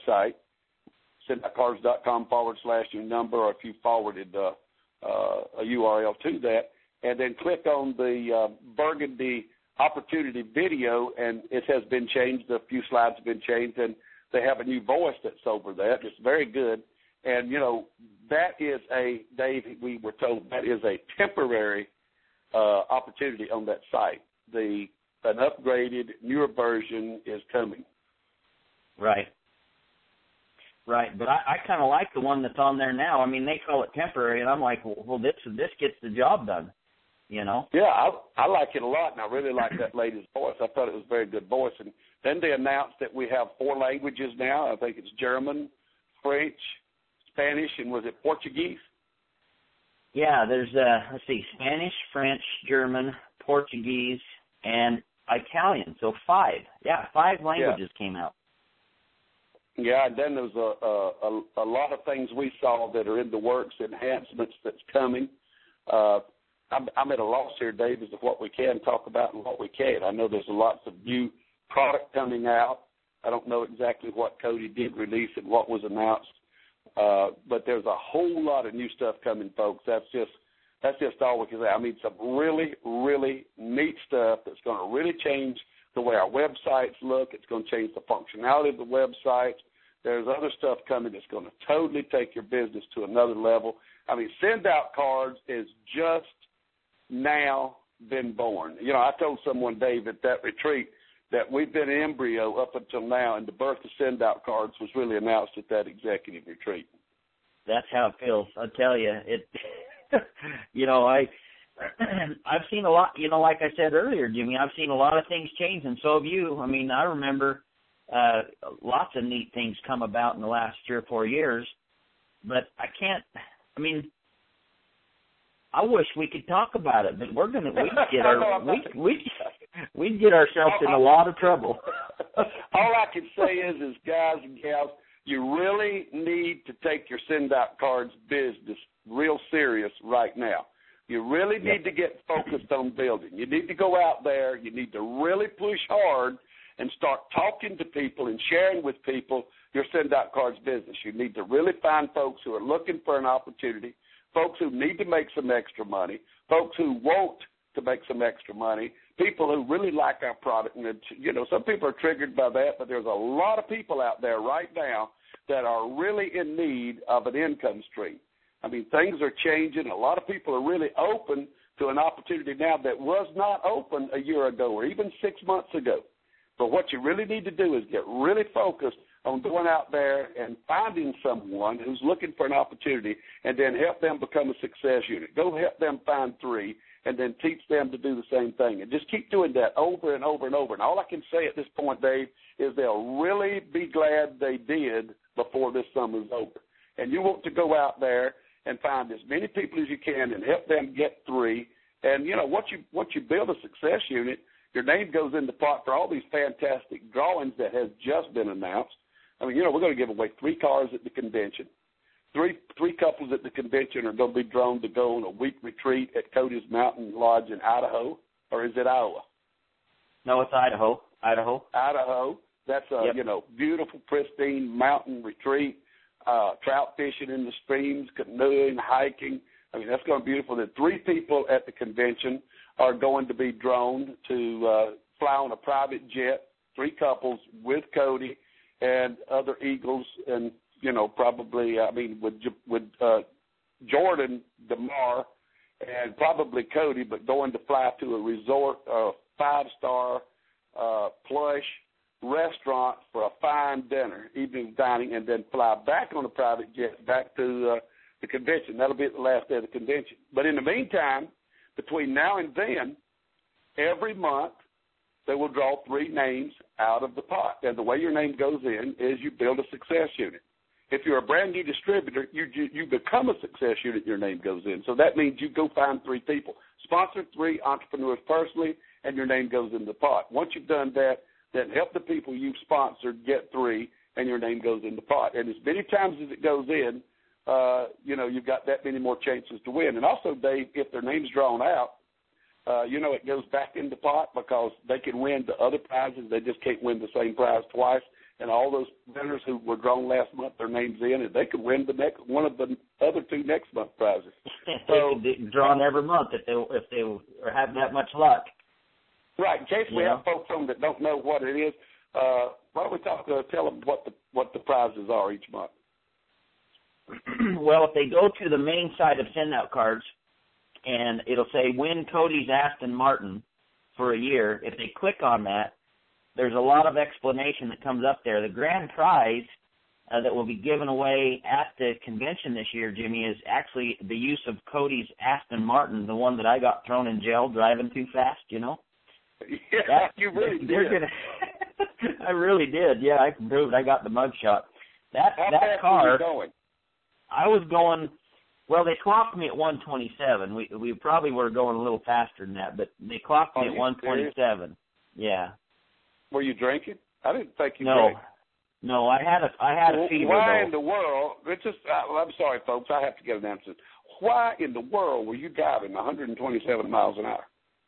website, sendoutcards.com/your number, or if you forwarded a URL to that, and then click on the Burgundy Opportunity video, and it has been changed. A few slides have been changed, and they have a new voice that's over that. It's very good. And, that is Dave, we were told that is a temporary opportunity on that site. An upgraded, newer version is coming. Right. Right, but I kind of like the one that's on there now. I mean, they call it temporary, and I'm like, well, this gets the job done, Yeah, I like it a lot, and I really like that lady's voice. I thought it was a very good voice. And then they announced that we have 4 languages now. I think it's German, French, Spanish, and was it Portuguese? Yeah, there's, Spanish, French, German, Portuguese, and Italian. So 5. Yeah, 5 languages came out. Yeah, and then there's a lot of things we saw that are in the works, enhancements that's coming. I'm at a loss here, Dave, as to what we can talk about and what we can't. I know there's lots of new product coming out. I don't know exactly what Cody did release and what was announced, but there's a whole lot of new stuff coming, folks. That's just all we can say. I mean, some really, really neat stuff that's going to really change the way our websites look. It's going to change the functionality of the websites. There's other stuff coming that's going to totally take your business to another level. I mean, Send Out Cards is just now been born. I told someone, Dave, at that retreat that we've been in embryo up until now, and the birth of Send Out Cards was really announced at that executive retreat. That's how it feels. I tell you, I've seen a lot, like I said earlier, Jimmy, I've seen a lot of things change, and so have you. I mean, I remember lots of neat things come about in the last 3 or 4 years, but I wish we could talk about it, but we'd get ourselves in a lot of trouble. All I can say is, guys and gals, you really need to take your Send Out Cards business real serious right now. You really need to get focused on building. You need to go out there. You need to really push hard and start talking to people and sharing with people your Send Out Cards business. You need to really find folks who are looking for an opportunity, folks who need to make some extra money, folks who want to make some extra money, people who really like our product. And, some people are triggered by that, but there's a lot of people out there right now that are really in need of an income stream. I mean, things are changing. A lot of people are really open to an opportunity now that was not open a year ago or even 6 months ago. But what you really need to do is get really focused on going out there and finding someone who's looking for an opportunity and then help them become a success unit. Go help them find 3 and then teach them to do the same thing. And just keep doing that over and over and over. And all I can say at this point, Dave, is they'll really be glad they did before this summer's over. And you want to go out there and find as many people as you can and help them get 3. And, once you build a success unit, your name goes in the pot for all these fantastic drawings that has just been announced. I mean, we're going to give away 3 cars at the convention. Three couples at the convention are going to be drawn to go on a week retreat at Cody's Mountain Lodge in Idaho, or is it Iowa? No, it's Idaho. Idaho. That's a, beautiful, pristine mountain retreat. Trout fishing in the streams, canoeing, hiking. I mean, that's going to be beautiful. The 3 people at the convention are going to be drawn to fly on a private jet, 3 couples with Cody and other Eagles, and, probably, with Jordan DeMar and probably Cody, but going to fly to a resort, 5-star plush restaurant for a fine dinner, evening dining, and then fly back on a private jet back to the convention. That'll be at the last day of the convention. But in the meantime, between now and then, every month they will draw 3 names out of the pot. And the way your name goes in is you build a success unit. If you're a brand new distributor, you become a success unit, your name goes in. So that means you go find 3 people. Sponsor 3 entrepreneurs personally, and your name goes in the pot. Once you've done that, then help the people you've sponsored get 3, and your name goes in the pot. And as many times as it goes in, you've got that many more chances to win. And also, Dave, if their name's drawn out, it goes back in the pot because they can win the other prizes. They just can't win the same prize twice. and all those winners who were drawn last month, their names in, and they could win the next one of the other 2 next month prizes. So they could be drawn every month if they have that much luck. Right. In case we have folks on that don't know what it is, why don't we tell them what the prizes are each month? Well, if they go to the main side of Send Out Cards, and it'll say win Cody's Aston Martin for a year, if they click on that, there's a lot of explanation that comes up there. The grand prize that will be given away at the convention this year, Jimmy, is actually the use of Cody's Aston Martin, the one that I got thrown in jail driving too fast, you know? Yeah, you really did. I really did. Yeah, I can prove it. I got the mug shot. How fast car, were you going? I was going, well, they clocked me at 127. We probably were going a little faster than that, but they clocked me at 127. Serious? Yeah. Were you drinking? I didn't think you drank. No, I had a fever. Why though. in the world? I'm sorry, folks. I have to get an answer. Why in the world were you driving 127 miles an hour?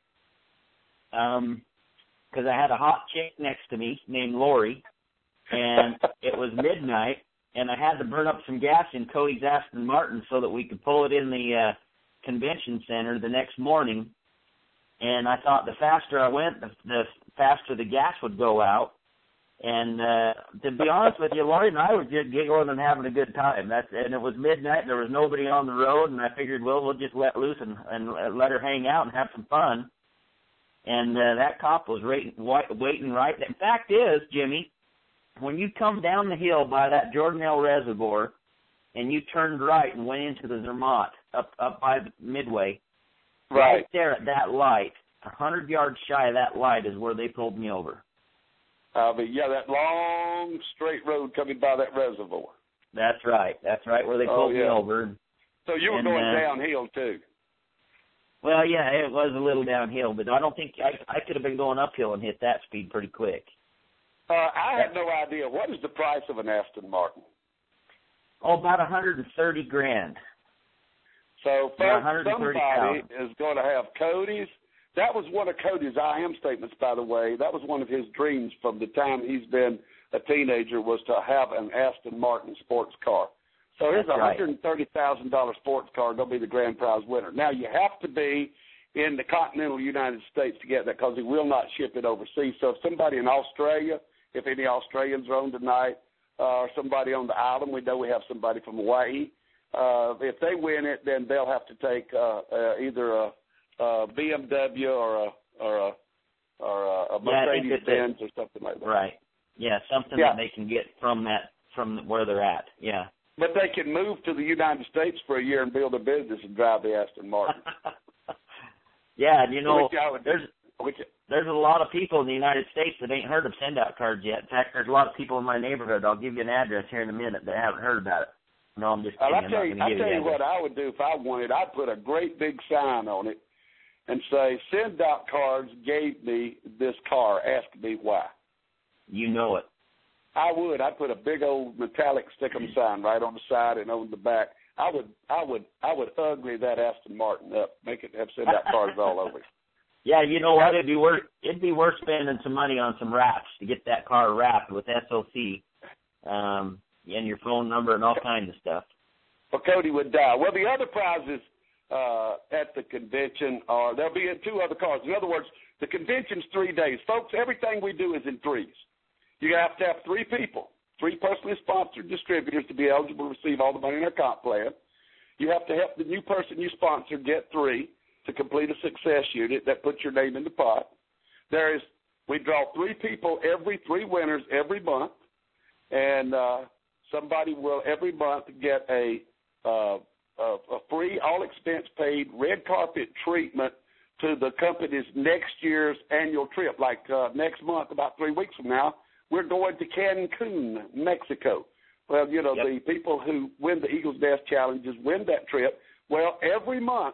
Because I had a hot chick next to me named Lori, and it was midnight, and I had to burn up some gas in Cody's Aston Martin so that we could pull it in the convention center the next morning. And I thought the faster I went, the faster the gas would go out. And to be honest with you, Lori and I were just giggling and having a good time. And it was midnight. There was nobody on the road, and I figured, well, we'll just let loose and let her hang out and have some fun. And that cop was waiting right there. The fact is, Jimmy, when you come down the hill by that Jordanelle Reservoir and you turned right and went into the Zermatt up by Midway, right there at that light, 100 yards shy of that light is where they pulled me over. But yeah, that long straight road coming by that reservoir. That's right. That's right where they pulled me over. So you were going downhill too. Well, yeah, it was a little downhill, but I don't think I could have been going uphill and hit that speed pretty quick. I have no idea. What is the price of an Aston Martin? Oh, about $130,000. So somebody is going to have Cody's. That was one of Cody's I am statements, by the way. That was one of his dreams from the time he's been a teenager, was to have an Aston Martin sports car. So here's a $130,000 sports car going to be the grand prize winner. Now, you have to be in the continental United States to get that because he will not ship it overseas. So if somebody in Australia, if any Australians are on tonight, or somebody on the island, we know we have somebody from Hawaii, if they win it, then they'll have to take either a BMW or a Mercedes-Benz or something like that. Right. Yeah, something that they can get from where they're at. Yeah. But they can move to the United States for a year and build a business and drive the Aston Martin. Yeah, and there's a lot of people in the United States that ain't heard of Send-Out Cards yet. In fact, there's a lot of people in my neighborhood. I'll give you an address here in a minute that haven't heard about it. No, I'm just kidding. I'll tell you what I would do if I wanted. I'd put a great big sign on it and say, Send-Out Cards gave me this car. Ask me why. You know it. I would. I'd put a big old metallic stick-em sign right on the side and on the back. I would ugly that Aston Martin up, make it have Send-Out Cards all over it. Yeah, you know what? It'd be worth spending some money on some wraps to get that car wrapped with SOC, and your phone number and all kinds of stuff. Well, Cody would die. Well, the other prizes at the convention there'll be 2 other cars. In other words, the convention's 3 days. Folks, everything we do is in threes. You have to have 3 people, 3 personally sponsored distributors to be eligible to receive all the money in their comp plan. You have to help the new person you sponsor get 3 to complete a success unit that puts your name in the pot. We draw 3 people, 3 winners every month, and somebody will every month get a free, all-expense-paid red carpet treatment to the company's next year's annual trip. Like next month, about 3 weeks from now, we're going to Cancun, Mexico. Well, the people who win the Eagles Nest Challenges win that trip. Well, every month,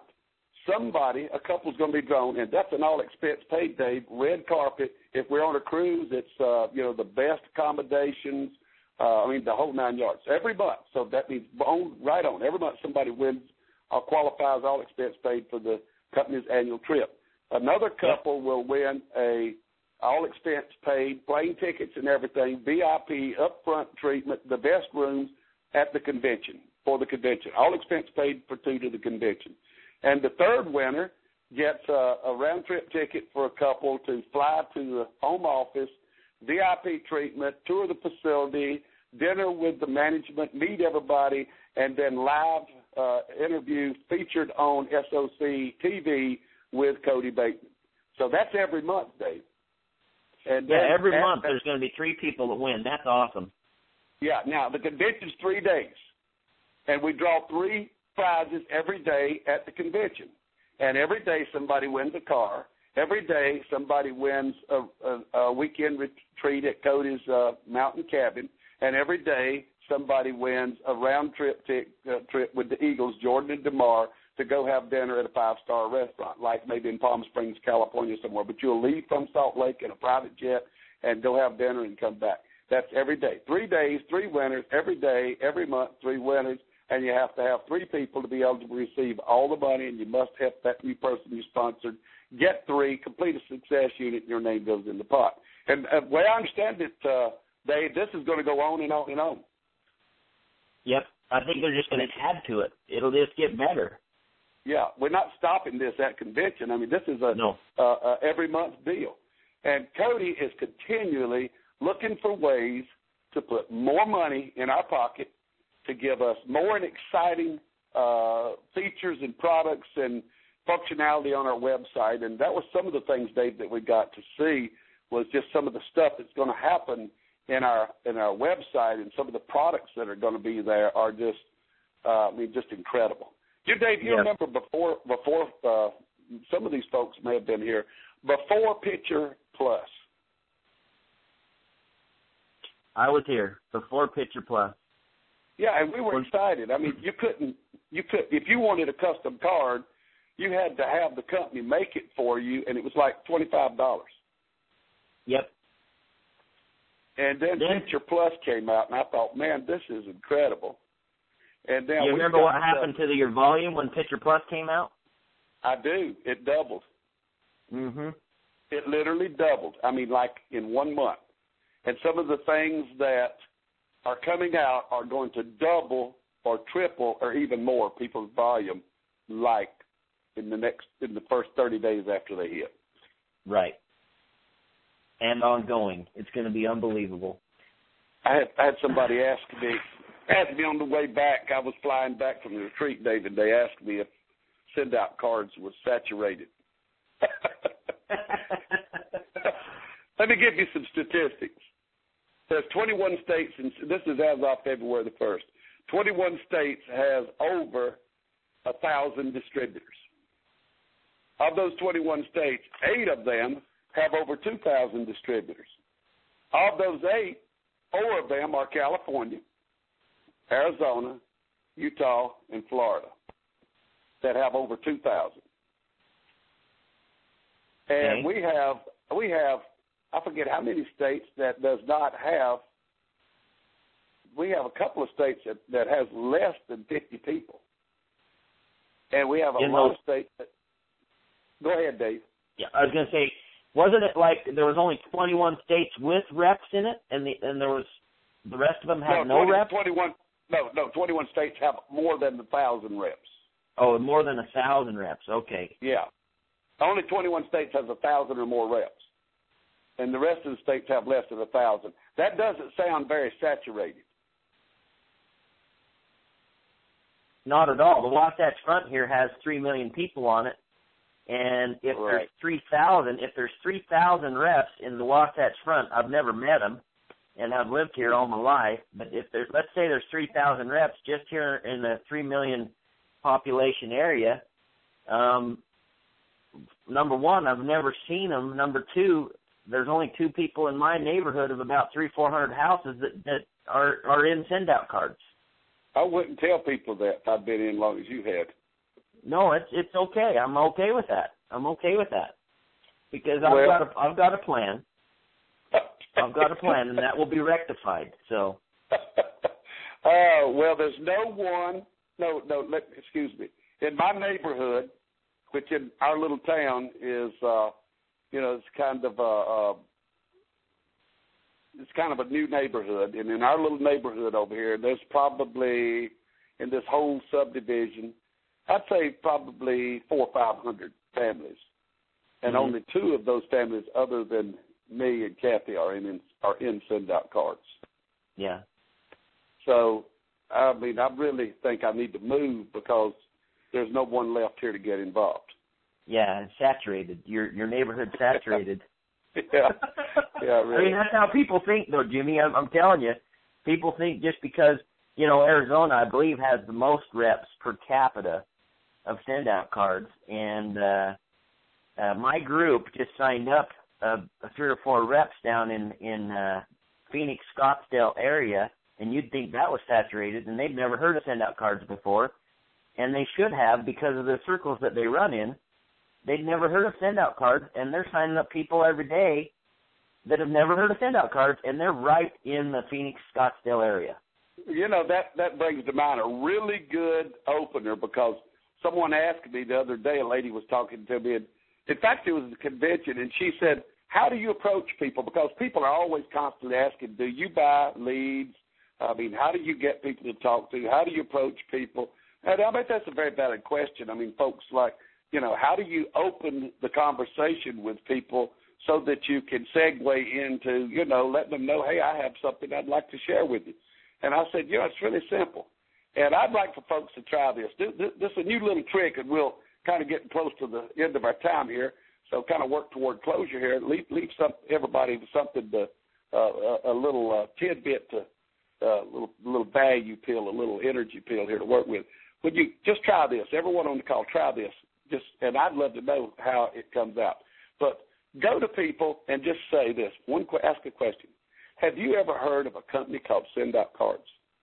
a couple's going to be drawn, and that's an all-expense-paid, Dave, red carpet. If we're on a cruise, it's, the best accommodations, the whole 9 yards. Every month. So that means right on. Every month somebody wins or qualifies all expense paid for the company's annual trip. Another couple will win a all expense paid, plane tickets and everything, VIP, upfront treatment, the best rooms at the convention, for the convention. All expense paid for two to the convention. And the third winner gets a round-trip ticket for a couple to fly to the home office, VIP treatment, tour the facility, dinner with the management, meet everybody, and then live interview featured on SOC TV with Cody Bateman. So that's every month, Dave. And every month there's going to be 3 people that win. That's awesome. Yeah, now the convention's 3 days, and we draw 3 prizes every day at the convention. And every day somebody wins a car. Every day somebody wins a weekend retreat at Cody's mountain cabin. And every day somebody wins a round-trip trip with the Eagles, Jordan and DeMar, to go have dinner at a 5-star restaurant, like maybe in Palm Springs, California somewhere. But you'll leave from Salt Lake in a private jet and go have dinner and come back. That's every day. 3 days, 3 winners, every day, every month, 3 winners. And you have to have 3 people to be able to receive all the money, and you must help that new person you sponsored get 3, complete a success unit, and your name goes in the pot. And the way I understand it, Dave, this is going to go on and on and on. Yep. I think they're just going to add to it. It'll just get better. Yeah, we're not stopping this at convention. I mean, this is a every month deal. And Cody is continually looking for ways to put more money in our pocket, to give us more and exciting features and products and functionality on our website. And that was some of the things, Dave, that we got to see was just some of the stuff that's going to happen in our website, and some of the products that are going to be there are just, just incredible. Dave, you remember before some of these folks may have been here, before Picture Plus. I was here before Picture Plus. Yeah, and we were excited. I mean, you could if you wanted a custom card, you had to have the company make it for you, and it was like $25. Yep. And then Picture Plus came out, and I thought, man, this is incredible. And then you remember what happened to your volume when Picture Plus came out? I do. It doubled. Mm-hmm. It literally doubled. I mean, like in 1 month. And some of the things that are coming out are going to double or triple or even more people's volume, like in the first 30 days after they hit. Right. And ongoing. It's going to be unbelievable. I had somebody ask me on the way back. I was flying back from the retreat, David. They asked me if send-out cards were saturated. Let me give you some statistics. There's 21 states, and this is as of February the 1st. 21 states has over 1,000 distributors. Of those 21 states, 8 of them have over 2,000 distributors. Of those 8, 4 of them are California, Arizona, Utah, and Florida that have over 2,000. And we have I forget how many states that does not have. We have a couple of states that has less than 50 people. And we have a lot of states that. Go ahead, Dave. Yeah, I was going to say, wasn't it like there was only 21 states with reps in it, and there was the rest of them had no reps? 21 states have more than 1,000 reps. Oh, more than 1,000 reps. Okay. Yeah. Only 21 states has 1,000 or more reps. And the rest of the states have less than 1,000. That doesn't sound very saturated. Not at all. The Wasatch Front here has 3 million people on it, and if there's 3,000 reps in the Wasatch Front, I've never met them, and I've lived here all my life. But if let's say there's 3,000 reps just here in the 3 million population area. Number one, I've never seen them. Number two, there's only 2 people in my neighborhood of about 300-400 houses that are in send-out cards. I wouldn't tell people that if I'd been in as long as you had. No, it's okay. I'm okay with that. Because I've got a plan. I've got a plan, and that will be rectified. So. Well, there's no one. No. Excuse me. In my neighborhood, which in our little town is it's kind of a new neighborhood. And in our little neighborhood over here, there's probably, in this whole subdivision, I'd say probably 400 or 500 families. And only 2 of those families, other than me and Kathy, are in Send Out Cards. Yeah. So, I mean, I really think I need to move because there's no one left here to get involved. Yeah, it's saturated. Your neighborhood's saturated. Yeah, really. I mean, that's how people think, though, Jimmy. I'm telling you, people think just because, Arizona, I believe, has the most reps per capita of Send-Out Cards, and my group just signed up 3 or 4 reps down in Phoenix, Scottsdale area, and you'd think that was saturated, and they've never heard of Send-Out Cards before, and they should have because of the circles that they run in. They'd never heard of Send-Out Cards, and they're signing up people every day that have never heard of Send-Out Cards, and they're right in the Phoenix, Scottsdale area. That brings to mind a really good opener because someone asked me the other day, a lady was talking to me, and in fact, it was a convention, and she said, how do you approach people? Because people are always constantly asking, do you buy leads? I mean, how do you get people to talk to? How do you approach people? And I bet that's a very valid question. I mean, folks like, how do you open the conversation with people so that you can segue into, letting them know, hey, I have something I'd like to share with you. And I said, it's really simple. And I'd like for folks to try this. This is a new little trick, and we'll kind of get close to the end of our time here, so kind of work toward closure here. Leave everybody with something to a little tidbit to little value pill, a little energy pill here to work with. Would you just try this? Everyone on the call, try this. And I'd love to know how it comes out. But go to people and just say this. Ask a question. Have you ever heard of a company called Send Out Cards?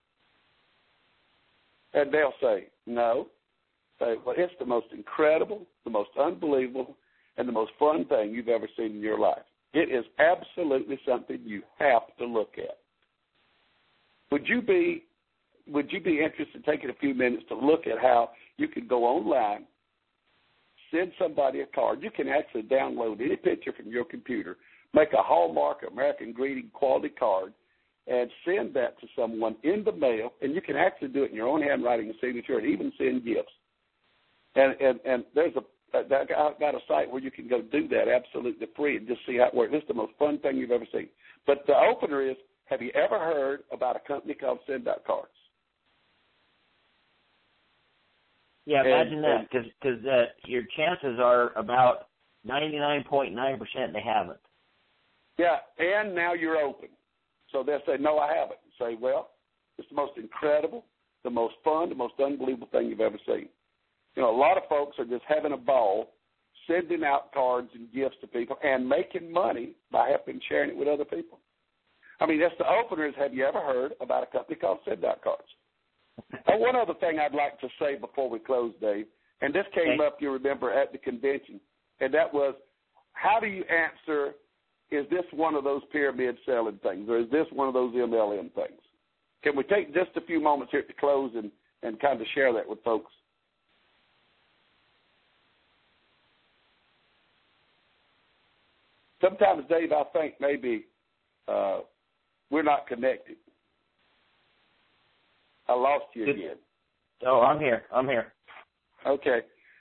And they'll say, no. Say, well, it's the most incredible, the most unbelievable, and the most fun thing you've ever seen in your life. It is absolutely something you have to look at. Would you be interested in taking a few minutes to look at how you can go online, send somebody a card? You can actually download any picture from your computer, make a Hallmark American Greeting quality card, and send that to someone in the mail, and you can actually do it in your own handwriting and signature and even send gifts. And there's I've got a site where you can go do that absolutely free and just see how it works. This is the most fun thing you've ever seen. But the opener is, have you ever heard about a company called Send Out Cards? Yeah, imagine that, because your chances are about 99.9% they haven't. Yeah, and now you're open. So they'll say, no, I haven't. You say, well, it's the most incredible, the most fun, the most unbelievable thing you've ever seen. A lot of folks are just having a ball, sending out cards and gifts to people and making money by sharing it with other people. I mean, that's the opener is, have you ever heard about a company called Send Out Cards? One other thing I'd like to say before we close, Dave, and this came up, you remember, at the convention, and that was, how do you answer, is this one of those pyramid selling things, or is this one of those MLM things? Can we take just a few moments here to close and kind of share that with folks? Sometimes, Dave, I think maybe we're not connected. I lost you again. Oh, I'm here. Okay.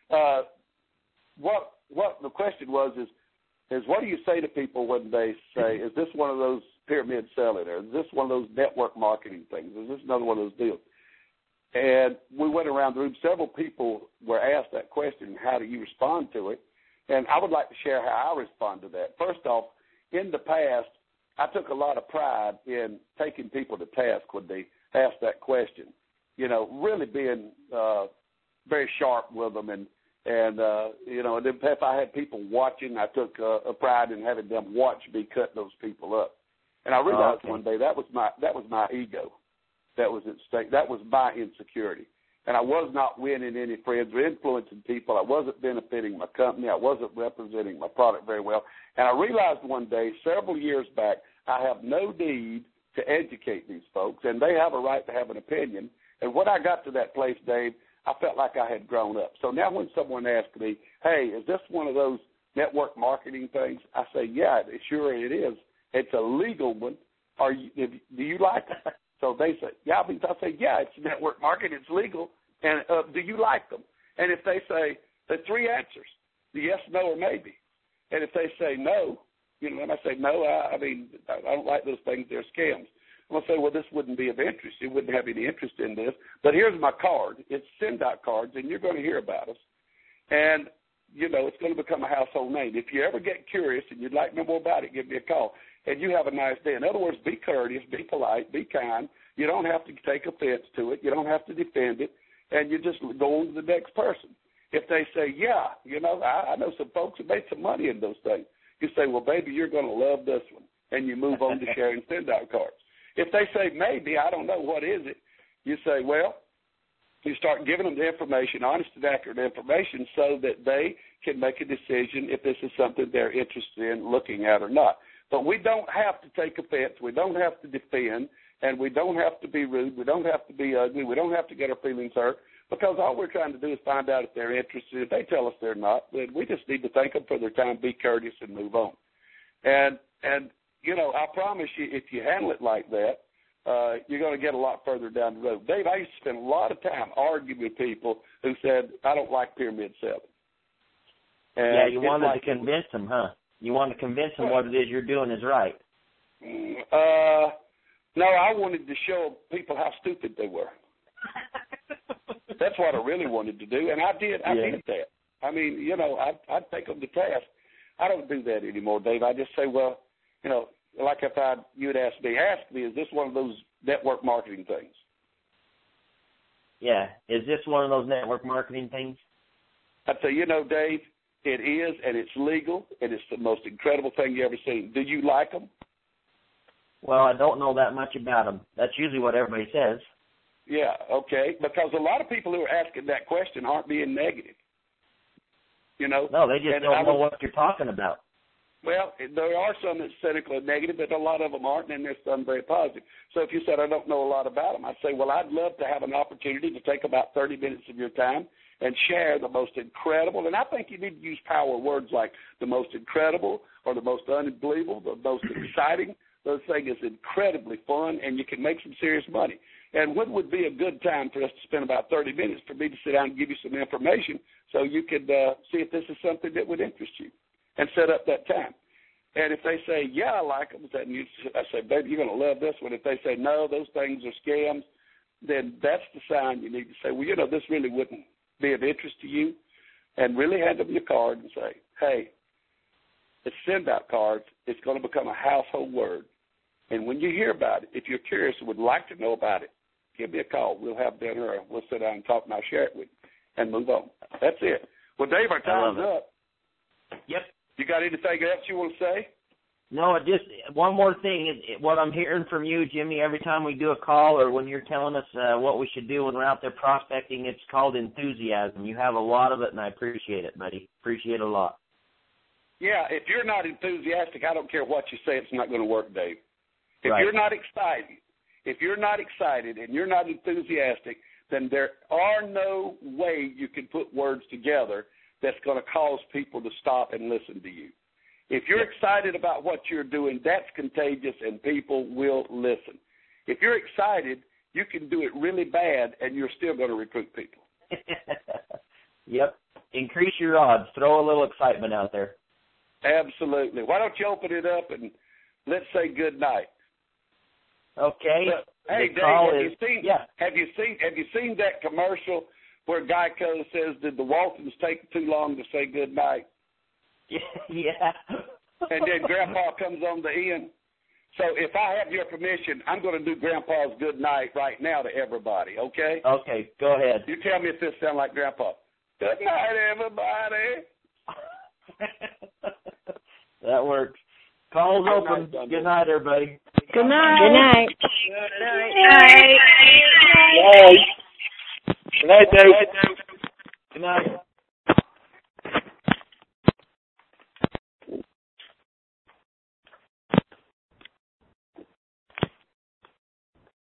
What the question was is what do you say to people when they say, is this one of those pyramid selling, or is this one of those network marketing things? Is this another one of those deals? And we went around the room. Several people were asked that question, how do you respond to it? And I would like to share how I respond to that. First off, in the past, I took a lot of pride in taking people to task when they asked that question. Really being very sharp with them, and if I had people watching, I took a pride in having them watch me cut those people up. And I realized one day that was my ego that was at stake. That was my insecurity. And I was not winning any friends or influencing people. I wasn't benefiting my company. I wasn't representing my product very well. And I realized one day, several years back, I have no need to educate these folks, and they have a right to have an opinion. And when I got to that place, Dave, I felt like I had grown up. So now when someone asks me, hey, is this one of those network marketing things? I say, yeah, sure it is. It's a legal one. Do you like it? So they say, yeah. I say, yeah, it's network marketing. It's legal. And do you like them? And if they say, the three answers, the yes, no, or maybe. And if they say no, and I say, no, I don't like those things. They're scams. I'm going to say, well, this wouldn't be of interest. You wouldn't have any interest in this. But here's my card. It's SendOut cards, and you're going to hear about us. And, it's going to become a household name. If you ever get curious and you'd like to know more about it, give me a call. And you have a nice day. In other words, be courteous, be polite, be kind. You don't have to take offense to it. You don't have to defend it. And you just go on to the next person. If they say, yeah, I know some folks who made some money in those things. You say, well, baby, you're going to love this one. And you move on to sharing SendOut cards. If they say, maybe, I don't know, what is it? You say, well, you start giving them the information, honest and accurate information, so that they can make a decision if this is something they're interested in looking at or not. But we don't have to take offense. We don't have to defend. And we don't have to be rude. We don't have to be ugly. We don't have to get our feelings hurt, because all we're trying to do is find out if they're interested. If they tell us they're not, then we just need to thank them for their time, be courteous, and move on. And I promise you, if you handle it like that, you're going to get a lot further down the road. Dave, I used to spend a lot of time arguing with people who said, I don't like Pyramid 7. And yeah, you wanted to convince them, huh? You wanted to convince them what it is you're doing is right. No, I wanted to show people how stupid they were. That's what I really wanted to do, and I did. I did that. I mean, I'd take them to task. I don't do that anymore, Dave. I just say, well, like if you'd ask me, is this one of those network marketing things? Yeah. Is this one of those network marketing things? I'd say, Dave, it is, and it's legal, and it's the most incredible thing you ever seen. Do you like them? Well, I don't know that much about them. That's usually what everybody says. Yeah, okay, because a lot of people who are asking that question aren't being negative. No, they just don't know what you're talking about. Well, there are some that's cynical and negative, but a lot of them aren't, and there's some very positive. So if you said, I don't know a lot about them, I'd say, well, I'd love to have an opportunity to take about 30 minutes of your time and share the most incredible, and I think you need to use power words like the most incredible or the most unbelievable, the most exciting. Those things is incredibly fun, and you can make some serious money. And when would be a good time for us to spend about 30 minutes for me to sit down and give you some information so you could see if this is something that would interest you and set up that time. And if they say, yeah, I like them, I say, baby, you're going to love this one. If they say, no, those things are scams, then that's the sign you need to say, well, this really wouldn't be of interest to you, and really hand them your card and say, hey, it's SendOut cards. It's going to become a household word. And when you hear about it, if you're curious and would like to know about it, give me a call. We'll have dinner, or we'll sit down and talk, and I'll share it with you and move on. That's it. Well, Dave, our time's up. Yep. You got anything else you want to say? No, just one more thing. What I'm hearing from you, Jimmy, every time we do a call or when you're telling us what we should do when we're out there prospecting, it's called enthusiasm. You have a lot of it, and I appreciate it, buddy. Appreciate it a lot. Yeah, if you're not enthusiastic, I don't care what you say, it's not going to work, Dave. If you're not excited and you're not enthusiastic, then there are no way you can put words together that's going to cause people to stop and listen to you. If you're excited about what you're doing, that's contagious and people will listen. If you're excited, you can do it really bad and you're still going to recruit people. Yep. Increase your odds. Throw a little excitement out there. Absolutely. Why don't you open it up and let's say good night. Okay. Hey, Dave, have you seen that commercial where Geico says, did the Waltons take too long to say good night? Yeah. And then Grandpa comes on the end. So if I have your permission, I'm going to do Grandpa's good night right now to everybody, okay? Okay, go ahead. You tell me if this sounds like Grandpa. Good night, everybody. That works. Call's open. Good night, everybody. Good night. Good night. Good night. Good night, Dave. Good night.